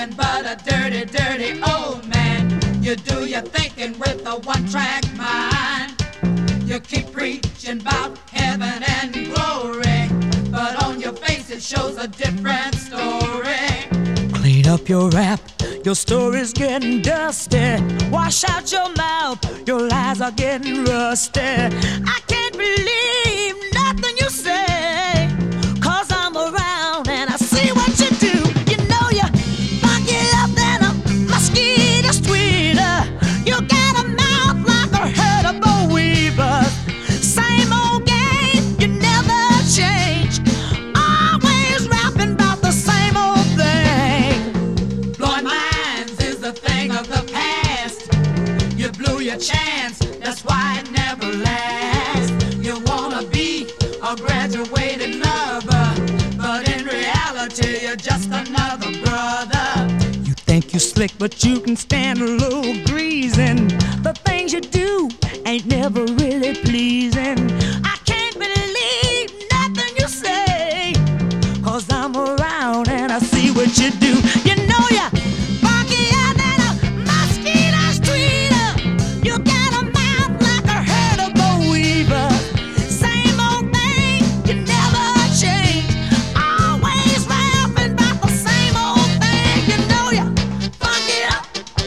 nothing but a dirty, dirty old man. You do your thinking with a one-track mind. You keep preaching about heaven and glory, but on your face it shows a different story. Clean up your rap, your story's getting dusty. Wash out your mouth, your lies are getting rusty. I can't believe nothing you say, 'cause I'm around and I see what you do. You know you funky up than a mosquito's tweeter. You got a mouth like a herd of boll weavers. Same old game, you never change. Always rapping about the same old thing. Blowing minds is a thing of the past. You blew your chance, that's why it never lasts. You wanna be a graduated lover, but in reality you're just another brother. You think you slick, but you can stand a little greasing. The things you do ain't never really pleasing. I can't believe nothing you say, 'cause I'm around and I see what you do. You know ya funkier than a mosquito's tweeter. You got a mouth like a herd of boll weavers. Same old thing, you never change. Always rapping about the same old thing. You know ya funky up.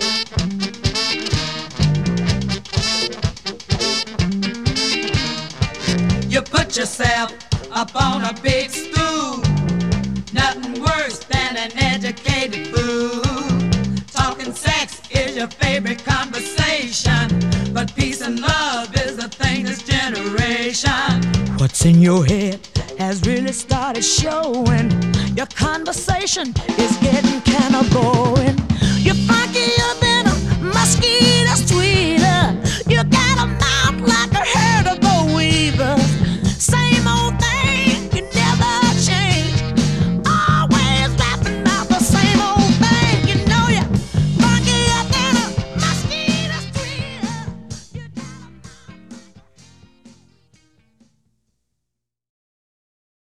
You put yourself up on a big stool. Nothing worse than an educated fool. Talking sex is your favorite conversation, but peace and love is the thing this generation. What's in your head has really started showing. Your conversation is getting kinda boring. You're funky